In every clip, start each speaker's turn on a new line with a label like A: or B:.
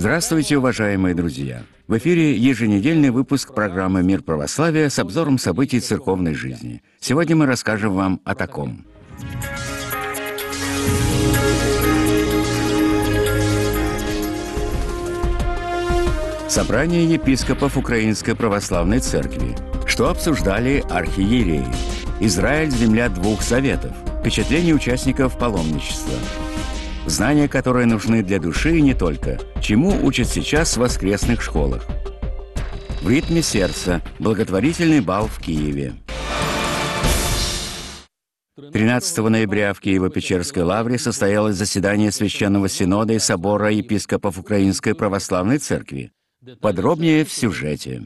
A: Здравствуйте, уважаемые друзья! В эфире еженедельный выпуск программы «Мир православия» с обзором событий церковной жизни. Сегодня мы расскажем вам о таком. Собрание епископов Украинской православной церкви. Что обсуждали архиереи? Израиль – земля двух заветов. Впечатление участников паломничества. Знания, которые нужны для души и не только. Чему учат сейчас в воскресных школах. В ритме сердца. Благотворительный бал в Киеве. 13 ноября в Киево-Печерской лавре состоялось заседание Священного Синода и Собора епископов Украинской православной церкви. Подробнее в сюжете.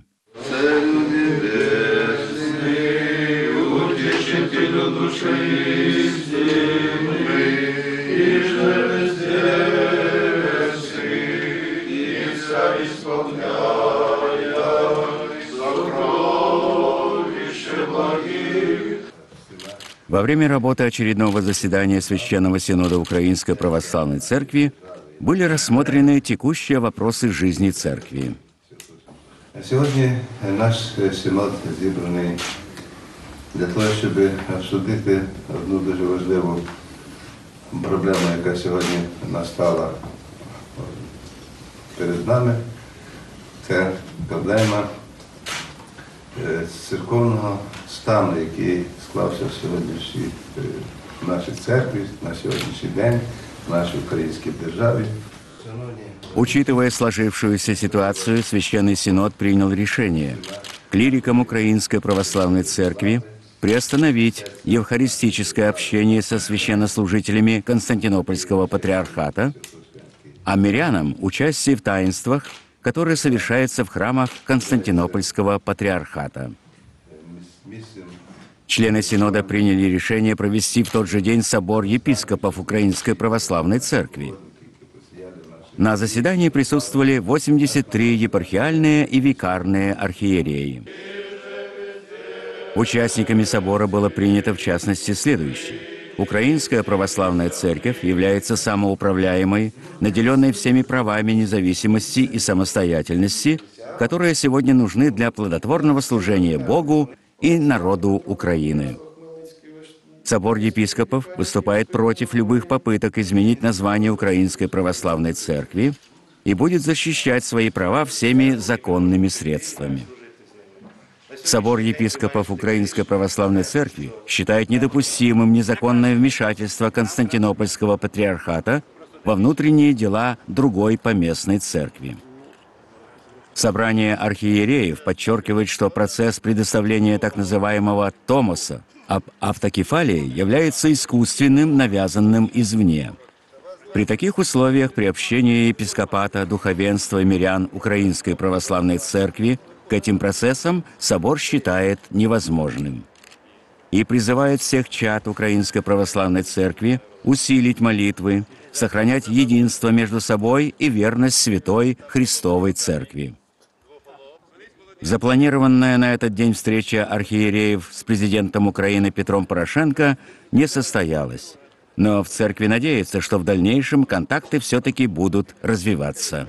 A: Во время работы очередного заседания Священного Синода Украинской Православной Церкви были рассмотрены текущие вопросы жизни Церкви.
B: Сьогодні наш синод зібраний для того, щоб обсудити одну дуже важливу проблему, яка сьогодні настала перед нами. Це проблема церковного стану, який склався в нашій церкві, на сьогоднішній день, в нашій українській державі.
A: Учитывая сложившуюся ситуацию, Священный Синод принял решение клирикам Украинской Православной Церкви приостановить евхаристическое общение со священнослужителями Константинопольского Патриархата, а мирянам участие в таинствах, которые совершаются в храмах Константинопольского Патриархата. Члены Синода приняли решение провести в тот же день собор епископов Украинской Православной Церкви. На заседании присутствовали 83 епархиальные и викарные архиереи. Участниками собора было принято в частности следующее. Украинская православная церковь является самоуправляемой, наделенной всеми правами независимости и самостоятельности, которые сегодня нужны для плодотворного служения Богу и народу Украины. Собор епископов выступает против любых попыток изменить название Украинской православной церкви и будет защищать свои права всеми законными средствами. Собор епископов Украинской православной церкви считает недопустимым незаконное вмешательство Константинопольского патриархата во внутренние дела другой поместной церкви. Собрание архиереев подчеркивает, что процесс предоставления так называемого «томоса» об автокефалии является искусственным, навязанным извне. При таких условиях приобщение епископата, духовенства и мирян Украинской православной церкви к этим процессам собор считает невозможным. И призывает всех чад Украинской православной церкви усилить молитвы, сохранять единство между собой и верность святой Христовой церкви. Запланированная на этот день встреча архиереев с президентом Украины Петром Порошенко не состоялась. Но в церкви надеются, что в дальнейшем контакты все-таки будут развиваться.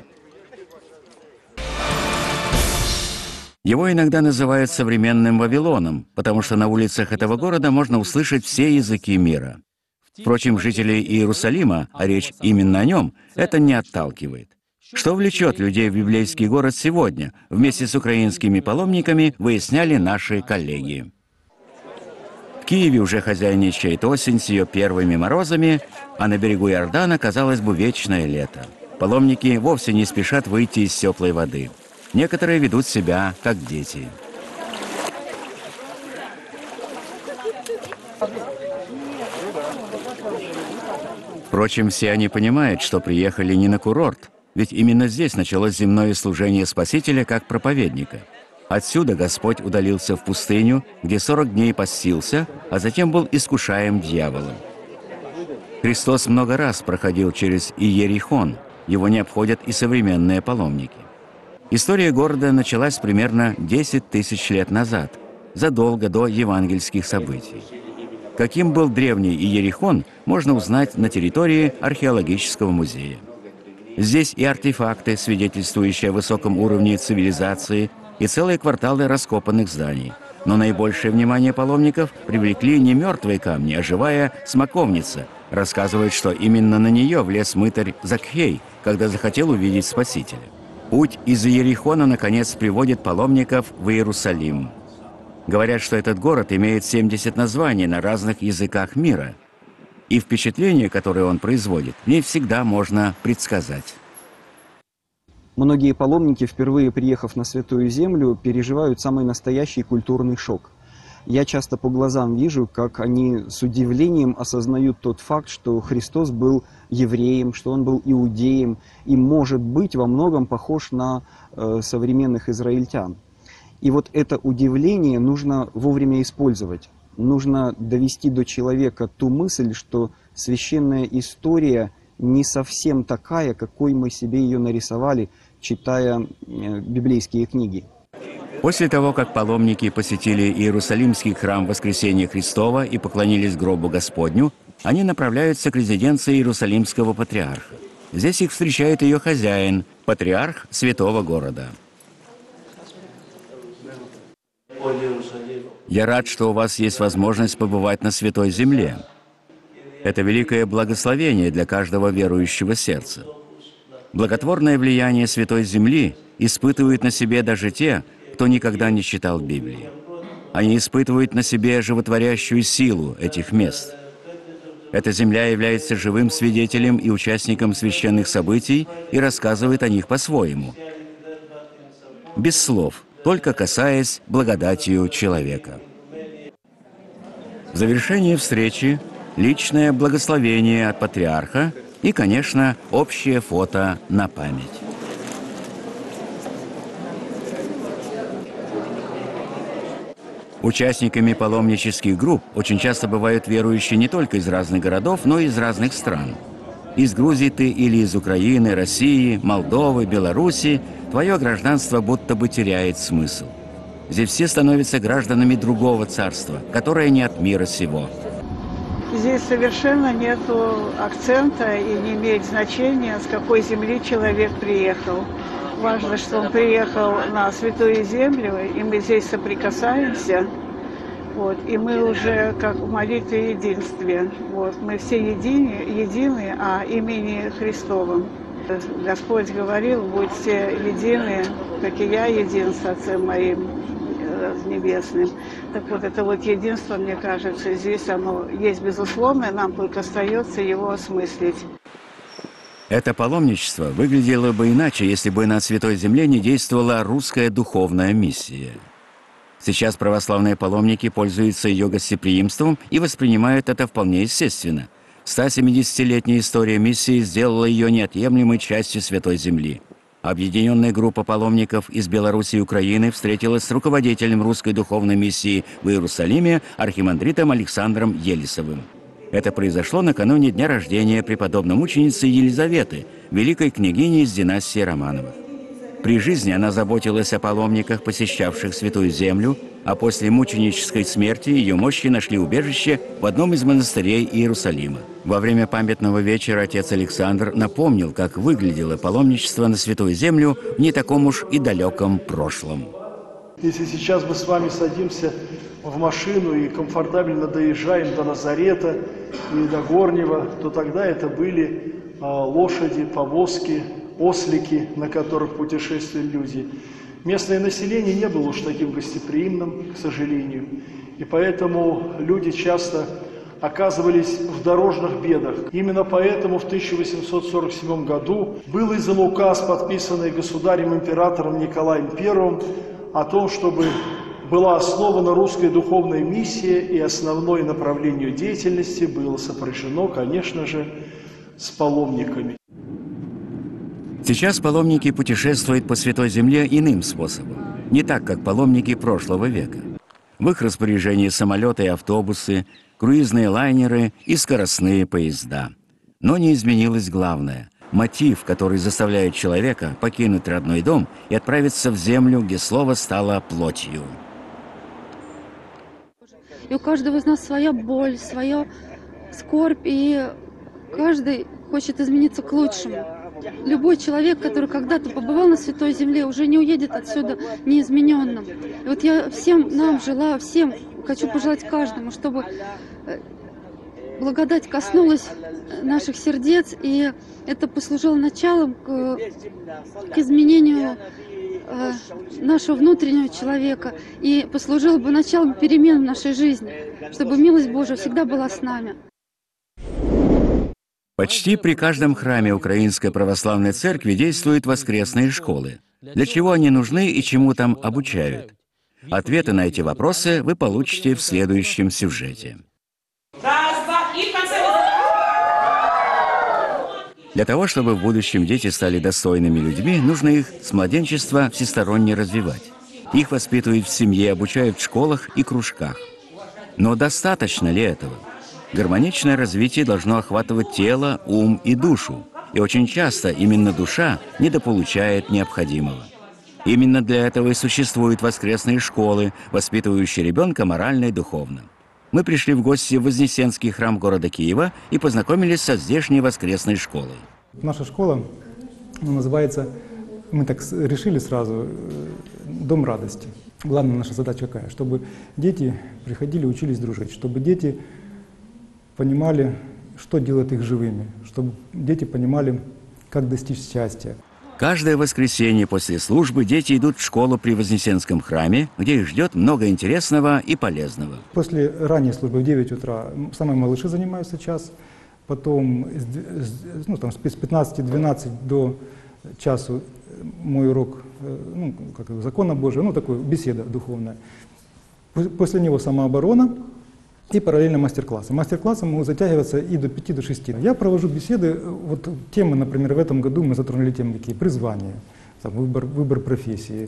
A: Его иногда называют современным Вавилоном, потому что на улицах этого города можно услышать все языки мира. Впрочем, жителей Иерусалима, а речь именно о нем, это не отталкивает. Что влечет людей в библейский город сегодня, вместе с украинскими паломниками выясняли наши коллеги. В Киеве уже хозяйничает осень с ее первыми морозами, а на берегу Иордана, казалось бы, вечное лето. Паломники вовсе не спешат выйти из теплой воды. Некоторые ведут себя как дети. Впрочем, все они понимают, что приехали не на курорт, ведь именно здесь началось земное служение Спасителя как проповедника. Отсюда Господь удалился в пустыню, где 40 дней постился, а затем был искушаем дьяволом. Христос много раз проходил через Иерихон, его не обходят и современные паломники. История города началась примерно 10 тысяч лет назад, задолго до евангельских событий. Каким был древний Иерихон, можно узнать на территории археологического музея. Здесь и артефакты, свидетельствующие о высоком уровне цивилизации, и целые кварталы раскопанных зданий. Но наибольшее внимание паломников привлекли не мертвые камни, а живая смоковница. Рассказывает, что именно на нее влез мытарь Закхей, когда захотел увидеть Спасителя. Путь из Иерихона, наконец, приводит паломников в Иерусалим. Говорят, что этот город имеет 70 названий на разных языках мира. И впечатление, которое он производит, не всегда можно предсказать.
C: Многие паломники, впервые приехав на Святую Землю, переживают самый настоящий культурный шок. Я часто по глазам вижу, как они с удивлением осознают тот факт, что Христос был евреем, что Он был иудеем и, может быть, во многом похож на современных израильтян. И вот это удивление нужно вовремя использовать. Нужно довести до человека ту мысль, что священная история не совсем такая, какой мы себе ее нарисовали, читая библейские книги.
A: После того, как паломники посетили Иерусалимский храм Воскресения Христова и поклонились гробу Господню, они направляются к резиденции Иерусалимского патриарха. Здесь их встречает ее хозяин, патриарх святого города. Я рад, что у вас есть возможность побывать на Святой Земле. Это великое благословение для каждого верующего сердца. Благотворное влияние Святой Земли испытывают на себе даже те, кто никогда не читал Библии. Они испытывают на себе животворящую силу этих мест. Эта земля является живым свидетелем и участником священных событий и рассказывает о них по-своему. Без слов, только касаясь благодатью человека. В завершении встречи личное благословение от патриарха и, конечно, общее фото на память. Участниками паломнических групп очень часто бывают верующие не только из разных городов, но и из разных стран. Из Грузии ты или из Украины, России, Молдовы, Белоруссии твое гражданство будто бы теряет смысл. Здесь все становятся гражданами другого царства, которое не от мира сего.
D: Здесь совершенно нет акцента и не имеет значения, с какой земли человек приехал. Важно, что он приехал на Святую Землю, и мы здесь соприкасаемся. Вот, и мы уже как в молитве единстве. Вот, мы все едины о имени Христовом. Господь говорил: будьте едины, как и я един с Отцем моим небесным. Так вот, это вот единство, мне кажется, здесь оно есть безусловно, нам только остается его осмыслить.
A: Это паломничество выглядело бы иначе, если бы на Святой Земле не действовала русская духовная миссия. Сейчас православные паломники пользуются ее гостеприимством и воспринимают это вполне естественно. 170-летняя история миссии сделала ее неотъемлемой частью Святой Земли. Объединенная группа паломников из Беларуси и Украины встретилась с руководителем русской духовной миссии в Иерусалиме архимандритом Александром Елисовым. Это произошло накануне дня рождения преподобно-мученицы Елизаветы, великой княгини из династии Романовых. При жизни она заботилась о паломниках, посещавших Святую Землю, а после мученической смерти ее мощи нашли убежище в одном из монастырей Иерусалима. Во время памятного вечера отец Александр напомнил, как выглядело паломничество на Святую Землю в не таком уж и далеком прошлом.
E: Если сейчас мы с вами садимся в машину и комфортабельно доезжаем до Назарета и до Горнего, то тогда это были лошади, повозки, ослики, на которых путешествовали люди. Местное население не было уж таким гостеприимным, к сожалению. И поэтому люди часто оказывались в дорожных бедах. Именно поэтому в 1847 году был издан указ, подписанный государем-императором Николаем I, о том, чтобы была основана русская духовная миссия, и основное направление деятельности было сопряжено, конечно же, с паломниками.
A: Сейчас паломники путешествуют по Святой Земле иным способом, не так, как паломники прошлого века. В их распоряжении самолеты и автобусы, круизные лайнеры и скоростные поезда. Но не изменилось главное – мотив, который заставляет человека покинуть родной дом и отправиться в землю, где слово стало плотью.
F: И у каждого из нас своя боль, своя скорбь, и каждый хочет измениться к лучшему. любой человек, который когда-то побывал на Святой Земле, уже не уедет отсюда неизмененным. И вот я всем нам желаю, всем хочу пожелать каждому, чтобы благодать коснулась наших сердец, и это послужило началом к изменению нашего внутреннего человека, и послужило бы началом перемен в нашей жизни, чтобы милость Божия всегда была с нами.
A: Почти при каждом храме Украинской Православной Церкви действуют воскресные школы. Для чего они нужны и чему там обучают? Ответы на эти вопросы вы получите в следующем сюжете. Для того, чтобы в будущем дети стали достойными людьми, нужно их с младенчества всесторонне развивать. Их воспитывают в семье, обучают в школах и кружках. Но достаточно ли этого? Гармоничное развитие должно охватывать тело, ум и душу. И очень часто именно душа недополучает необходимого. Именно для этого и существуют воскресные школы, воспитывающие ребенка морально и духовно. Мы пришли в гости в Вознесенский храм города Киева и познакомились со здешней воскресной школой.
G: Наша школа называется, мы так решили сразу, «Дом радости». Главная наша задача какая? Чтобы дети приходили, учились дружить, чтобы дети понимали, что делает их живыми, чтобы дети понимали, как достичь счастья.
A: Каждое воскресенье после службы дети идут в школу при Вознесенском храме, где их ждет много интересного и полезного.
G: После ранней службы в 9 утра самые малыши занимаются час, потом с 15-12 до часу мой урок закона Божия, такой беседа духовная. После него самооборона и параллельно мастер-классы. Мастер-классы могут затягиваться и до 5, до 6. Я провожу беседы, темы, например, в этом году мы затронули темы какие? Призвание, выбор профессии.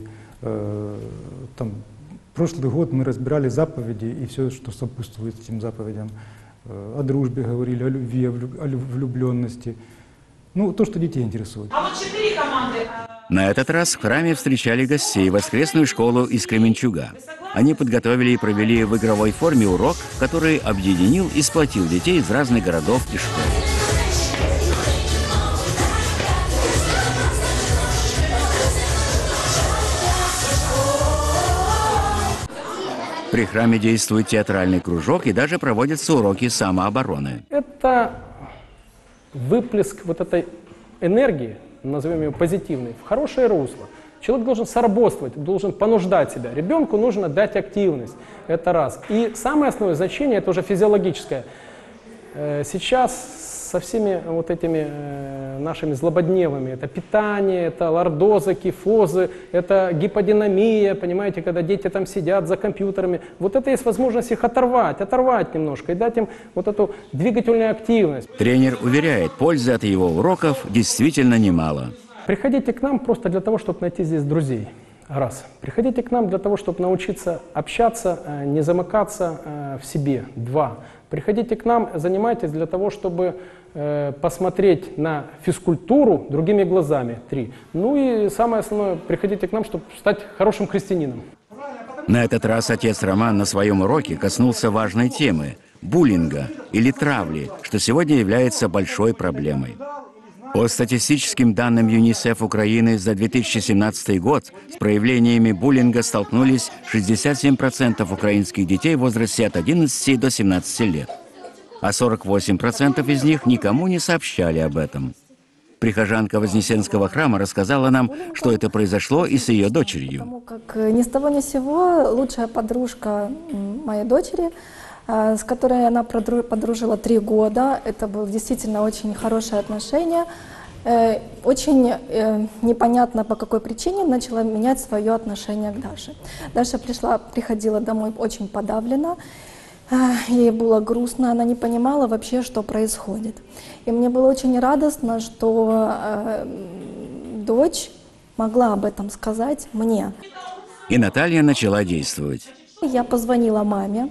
G: Прошлый год мы разбирали заповеди и все, что сопутствует этим заповедям. О дружбе говорили, о любви, о влюбленности. То, что детей интересует.
H: А вот 4 команды.
A: На этот раз в храме встречали гостей воскресную школу из Кременчуга. Они подготовили и провели в игровой форме урок, который объединил и сплотил детей из разных городов и школ. При храме действует театральный кружок и даже проводятся уроки самообороны.
I: Это выплеск вот этой энергии, назовем ее позитивной, в хорошее русло. Человек должен соработствовать, должен понуждать себя. Ребенку нужно дать активность. Это раз. И самое основное значение, это уже физиологическое. Сейчас со всеми вот этими нашими злободневами, это питание, это лордозы, кифозы, это гиподинамия, понимаете, когда дети там сидят за компьютерами. Вот это есть возможность их оторвать немножко и дать им вот эту двигательную активность.
A: Тренер уверяет, пользы от его уроков действительно немало.
I: Приходите к нам просто для того, чтобы найти здесь друзей. Раз. Приходите к нам для того, чтобы научиться общаться, не замыкаться в себе. Два. Приходите к нам, занимайтесь для того, чтобы посмотреть на физкультуру другими глазами. Три. И самое основное, приходите к нам, чтобы стать хорошим христианином.
A: На этот раз отец Роман на своем уроке коснулся важной темы – буллинга или травли, что сегодня является большой проблемой. По статистическим данным ЮНИСЕФ Украины за 2017 год с проявлениями буллинга столкнулись 67% украинских детей в возрасте от 11 до 17 лет, а 48% из них никому не сообщали об этом. Прихожанка Вознесенского храма рассказала нам, что это произошло и с ее дочерью.
J: Потому как ни с того ни с сего лучшая подружка моей дочери, с которой она подружила 3 года. Это было действительно очень хорошее отношение. Очень непонятно по какой причине начала менять свое отношение к Даше. Даша приходила домой очень подавлена, ей было грустно, она не понимала вообще, что происходит. И мне было очень радостно, что дочь могла об этом сказать мне.
A: И Наталья начала действовать.
J: Я позвонила маме,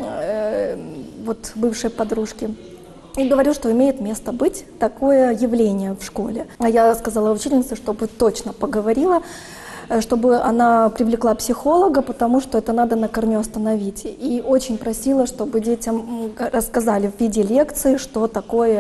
J: бывшей подружке, и говорю, что имеет место быть такое явление в школе. А я сказала учительнице, чтобы точно поговорила, чтобы она привлекла психолога, потому что это надо на корню остановить. И очень просила, чтобы детям рассказали в виде лекции, что такое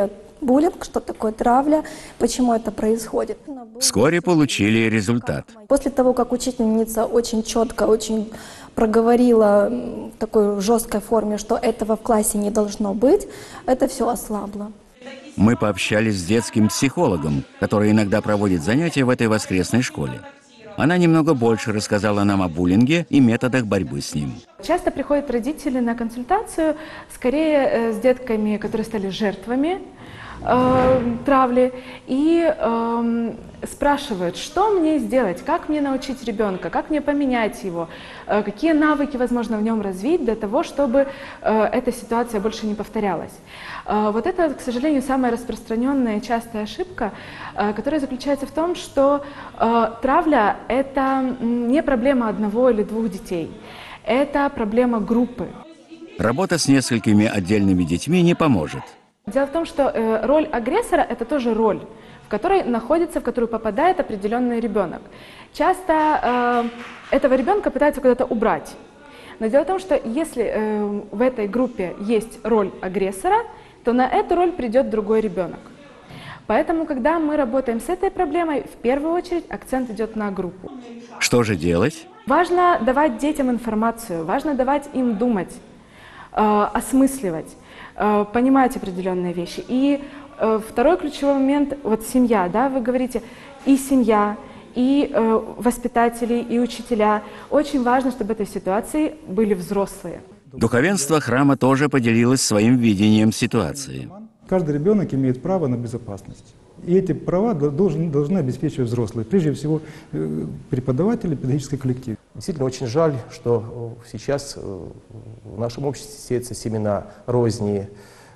J: буллинг, что такое травля, почему это происходит.
A: Вскоре получили результат.
J: После того, как учительница очень четко, очень проговорила в такой жесткой форме, что этого в классе не должно быть, это все ослабло.
A: Мы пообщались с детским психологом, который иногда проводит занятия в этой воскресной школе. Она немного больше рассказала нам о буллинге и методах борьбы с ним.
H: Часто приходят родители на консультацию, скорее с детками, которые стали жертвами травли, и спрашивают, что мне сделать, как мне научить ребенка, как мне поменять его, какие навыки возможно в нем развить для того, чтобы эта ситуация больше не повторялась. Вот это, к сожалению, самая распространенная и частая ошибка, которая заключается в том, что травля – это не проблема одного или двух детей, это проблема группы.
A: Работа с несколькими отдельными детьми не поможет.
H: Дело в том, что роль агрессора – это тоже роль, в которую попадает определенный ребенок. Часто этого ребенка пытаются куда-то убрать. Но дело в том, что если в этой группе есть роль агрессора, то на эту роль придет другой ребенок. Поэтому, когда мы работаем с этой проблемой, в первую очередь акцент идет на группу.
A: Что же делать?
H: Важно давать детям информацию, важно давать им думать, осмысливать, понимать определенные вещи. И второй ключевой момент, вот семья, да, вы говорите, и семья, и воспитатели, и учителя. Очень важно, чтобы в этой ситуации были взрослые.
A: Духовенство храма тоже поделилось своим видением ситуации.
G: Каждый ребенок имеет право на безопасность. И эти права должны обеспечивать взрослые, прежде всего преподаватели, педагогический коллектив.
K: Действительно, очень жаль, что сейчас в нашем обществе сеются семена розни,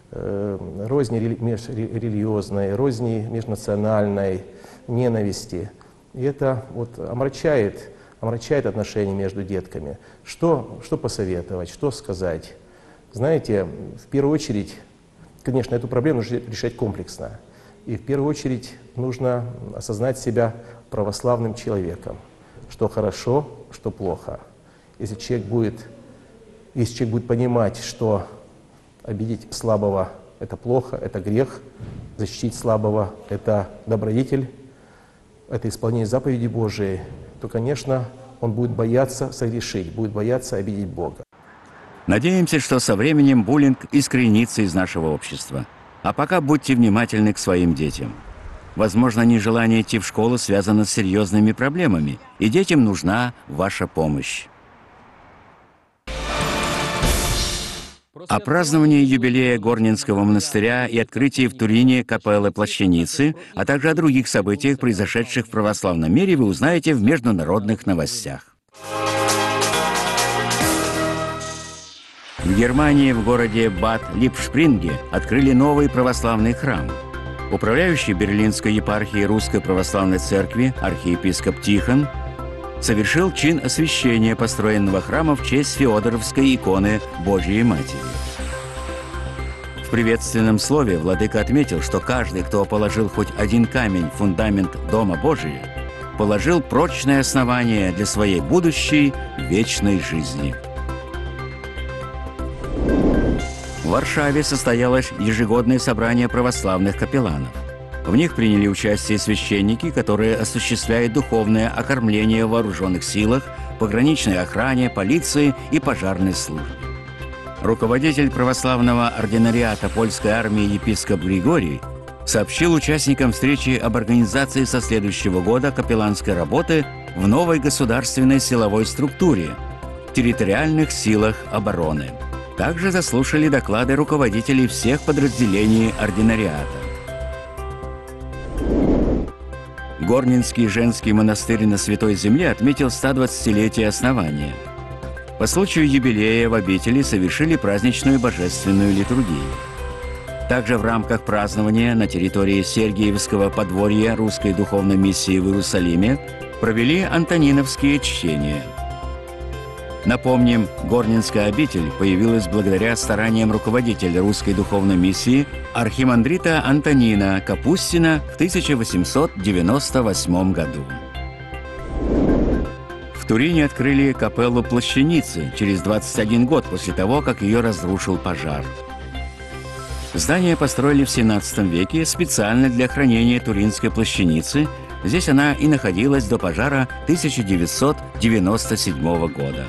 K: межрелигиозной, розни межнациональной, ненависти. И это вот омрачает отношения между детками. Что посоветовать, что сказать? Знаете, в первую очередь, конечно, эту проблему нужно решать комплексно. И в первую очередь нужно осознать себя православным человеком. Что хорошо, что плохо. Если человек будет понимать, что обидеть слабого – это плохо, это грех, защитить слабого – это добродетель, это исполнение заповедей Божией, то, конечно, он будет бояться согрешить, будет бояться обидеть Бога.
A: Надеемся, что со временем буллинг искоренится из нашего общества. А пока будьте внимательны к своим детям. Возможно, нежелание идти в школу связано с серьезными проблемами, и детям нужна ваша помощь. О праздновании юбилея Горненского монастыря и открытии в Турине капеллы Плащаницы, а также о других событиях, произошедших в православном мире, вы узнаете в международных новостях. В Германии, в городе Бад-Липшпринге, открыли новый православный храм. Управляющий Берлинской епархией Русской Православной Церкви архиепископ Тихон совершил чин освящения построенного храма в честь Феодоровской иконы Божией Матери. В приветственном слове владыка отметил, что каждый, кто положил хоть один камень в фундамент Дома Божия, положил прочное основание для своей будущей вечной жизни. В Варшаве состоялось ежегодное собрание православных капелланов. В них приняли участие священники, которые осуществляют духовное окормление в вооруженных силах, пограничной охране, полиции и пожарной службе. Руководитель православного ординариата польской армии епископ Григорий сообщил участникам встречи об организации со следующего года капелланской работы в новой государственной силовой структуре – территориальных силах обороны. Также заслушали доклады руководителей всех подразделений ординариата. Горненский женский монастырь на Святой Земле отметил 120-летие основания. По случаю юбилея в обители совершили праздничную божественную литургию. Также в рамках празднования на территории Сергиевского подворья Русской духовной миссии в Иерусалиме провели антониновские чтения. Напомним, Горненская обитель появилась благодаря стараниям руководителя Русской духовной миссии архимандрита Антонина Капустина в 1898 году. В Турине открыли капеллу Плащаницы через 21 год после того, как ее разрушил пожар. Здание построили в XVII веке специально для хранения Туринской плащаницы. Здесь она и находилась до пожара 1997 года.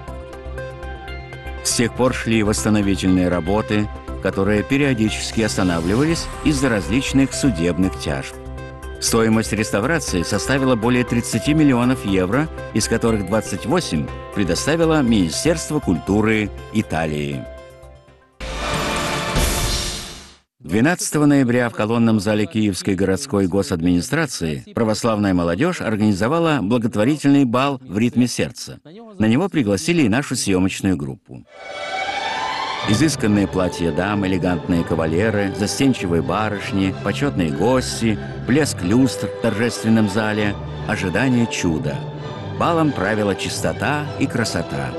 A: С тех пор шли восстановительные работы, которые периодически останавливались из-за различных судебных тяжб. Стоимость реставрации составила более 30 миллионов евро, из которых 28 предоставило Министерство культуры Италии. 12 ноября в колонном зале Киевской городской госадминистрации православная молодежь организовала благотворительный бал в ритме сердца. На него пригласили и нашу съемочную группу. Изысканные платья дам, элегантные кавалеры, застенчивые барышни, почетные гости, блеск люстр в торжественном зале, ожидание чуда. Балом правила чистота и красота.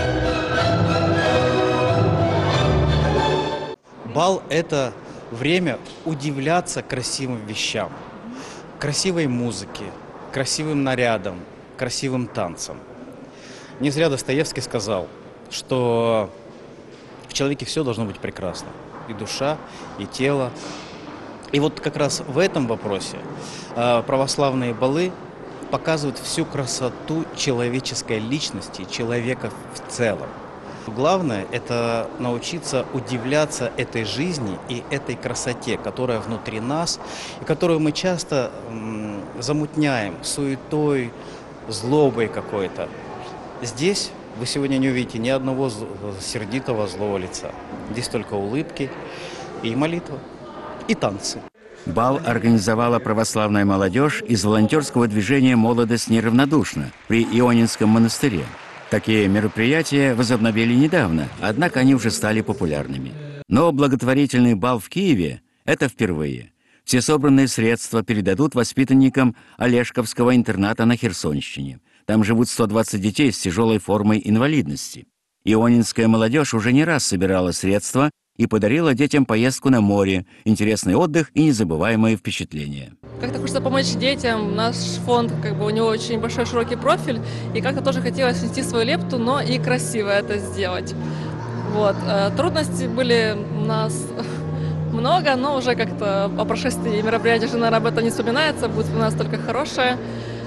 L: Бал – это время удивляться красивым вещам, красивой музыке, красивым нарядам, красивым танцам. Не зря Достоевский сказал, что в человеке все должно быть прекрасно. И душа, и тело. И вот как раз в этом вопросе православные балы показывают всю красоту человеческой личности, человека в целом. Главное – это научиться удивляться этой жизни и этой красоте, которая внутри нас, и которую мы часто замутняем суетой, злобой какой-то. Здесь вы сегодня не увидите ни одного сердитого злого лица. Здесь только улыбки и молитва, и танцы.
A: Бал организовала православная молодежь из волонтерского движения «Молодость неравнодушна» при Ионинском монастыре. Такие мероприятия возобновили недавно, однако они уже стали популярными. Но благотворительный бал в Киеве – это впервые. Все собранные средства передадут воспитанникам Олешковского интерната на Херсонщине. Там живут 120 детей с тяжелой формой инвалидности. Ионинская молодежь уже не раз собирала средства и подарила детям поездку на море, интересный отдых и незабываемые впечатления.
M: Как-то хочется помочь детям. Наш фонд, у него очень большой широкий профиль, и как-то тоже хотелось внести свою лепту, но и красиво это сделать. Вот. Трудности были у нас много, но уже как-то по прошествии мероприятия уже, наверное, об этом не вспоминается, будет вспоминаться только хорошее.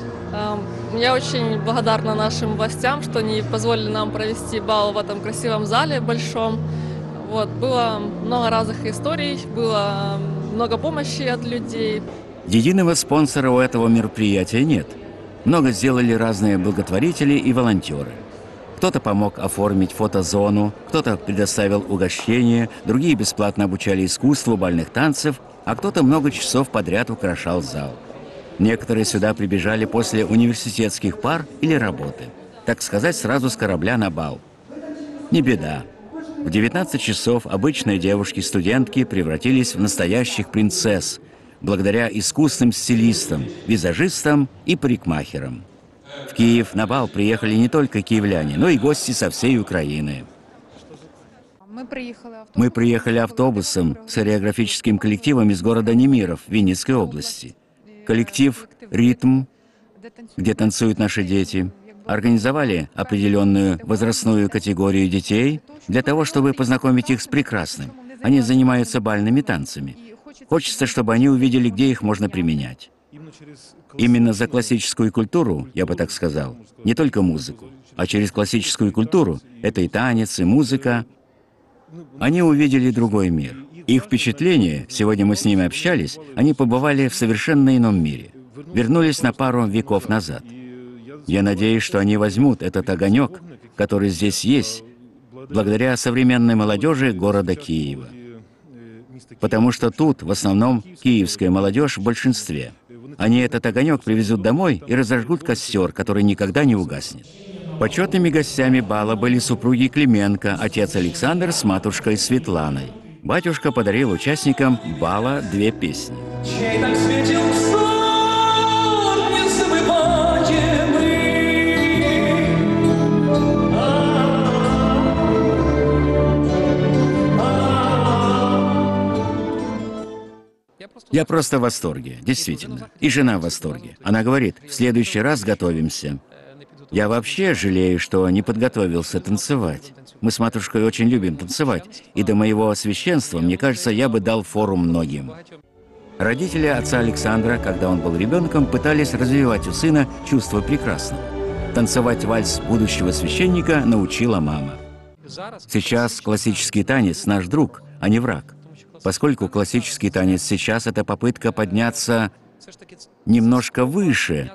M: Я очень благодарна нашим властям, что они позволили нам провести бал в этом красивом зале большом. Вот, было много разных историй, было много помощи от людей.
A: Единого спонсора у этого мероприятия нет. Много сделали разные благотворители и волонтеры. Кто-то помог оформить фотозону, кто-то предоставил угощение, другие бесплатно обучали искусству бальных танцев, а кто-то много часов подряд украшал зал. Некоторые сюда прибежали после университетских пар или работы. Так сказать, сразу с корабля на бал. Не беда. В 19 часов обычные девушки-студентки превратились в настоящих принцесс, благодаря искусным стилистам, визажистам и парикмахерам. В Киев на бал приехали не только киевляне, но и гости со всей Украины. Мы приехали автобусом с хореографическим коллективом из города Немиров, Винницкой области. Коллектив «Ритм», где танцуют наши дети, организовали определенную возрастную категорию детей для того, чтобы познакомить их с прекрасным. Они занимаются бальными танцами. Хочется, чтобы они увидели, где их можно применять. Именно за классическую культуру, я бы так сказал, не только музыку, а через классическую культуру, это и танец, и музыка, они увидели другой мир. Их впечатление, сегодня мы с ними общались, они побывали в совершенно ином мире, вернулись на пару веков назад. Я надеюсь, что они возьмут этот огонек, который здесь есть, благодаря современной молодежи города Киева. Потому что тут, в основном, киевская молодежь в большинстве. Они этот огонек привезут домой и разожгут костер, который никогда не угаснет. Почетными гостями бала были супруги Клименко, отец Александр с матушкой Светланой. Батюшка подарил участникам бала 2 песни. Я просто в восторге, действительно. И жена в восторге. Она говорит, в следующий раз готовимся. Я вообще жалею, что не подготовился танцевать. Мы с матушкой очень любим танцевать, и до моего священства, мне кажется, я бы дал фору многим. Родители отца Александра, когда он был ребенком, пытались развивать у сына чувство прекрасного. Танцевать вальс будущего священника научила мама. Сейчас классический танец – наш друг, а не враг. Поскольку классический танец сейчас – это попытка подняться немножко выше,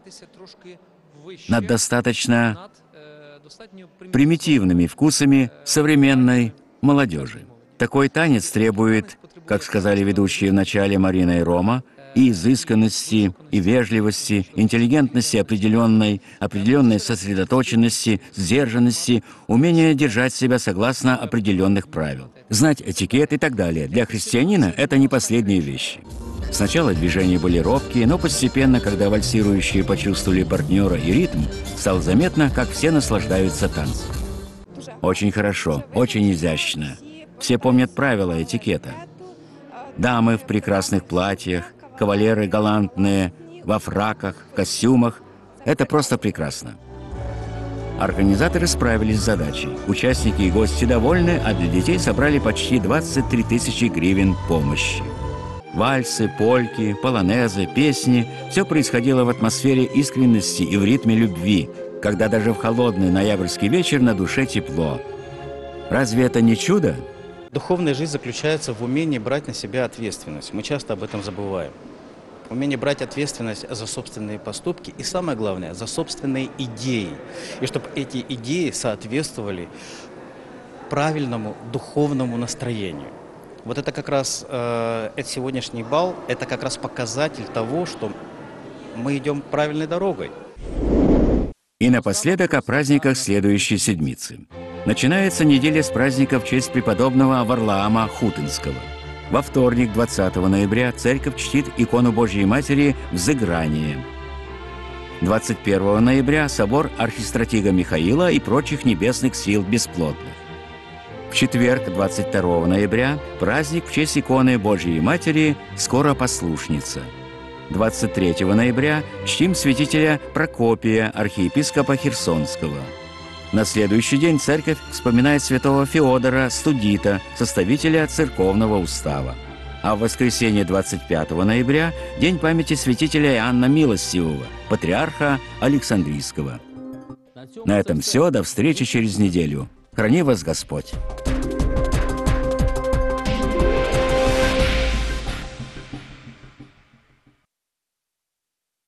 A: над достаточно примитивными вкусами современной молодежи. Такой танец требует, как сказали ведущие в начале Марина и Рома, и изысканности, и вежливости, интеллигентности определенной сосредоточенности, сдержанности, умения держать себя согласно определенных правил, знать этикет и так далее. Для христианина это не последние вещи. Сначала движения были робкие, но постепенно, когда вальсирующие почувствовали партнера и ритм, стало заметно, как все наслаждаются танцем. Очень хорошо, очень изящно. Все помнят правила этикета. Дамы в прекрасных платьях, кавалеры галантные, во фраках, в костюмах. Это просто прекрасно. Организаторы справились с задачей. Участники и гости довольны, а для детей собрали почти 23 тысячи гривен помощи. Вальсы, польки, полонезы, песни – все происходило в атмосфере искренности и в ритме любви, когда даже в холодный ноябрьский вечер на душе тепло. Разве это не чудо?
L: Духовная жизнь заключается в умении брать на себя ответственность. Мы часто об этом забываем. Умение брать ответственность за собственные поступки и, самое главное, за собственные идеи. И чтобы эти идеи соответствовали правильному духовному настроению. Вот это как раз, этот сегодняшний бал, это как раз показатель того, что мы идем правильной дорогой.
A: И напоследок о праздниках следующей седмицы. Начинается неделя с праздника в честь преподобного Варлаама Хутынского. Во вторник, 20 ноября, церковь чтит икону Божьей Матери «Взыграние». 21 ноября – собор архистратига Михаила и прочих небесных сил бесплотных. В четверг, 22 ноября, праздник в честь иконы Божьей Матери «Скоропослушница». 23 ноября чтим святителя Прокопия, архиепископа Херсонского. На следующий день церковь вспоминает святого Феодора Студита, составителя церковного устава. А в воскресенье 25 ноября – день памяти святителя Иоанна Милостивого, патриарха Александрийского. На этом все. До встречи через неделю. Храни вас Господь!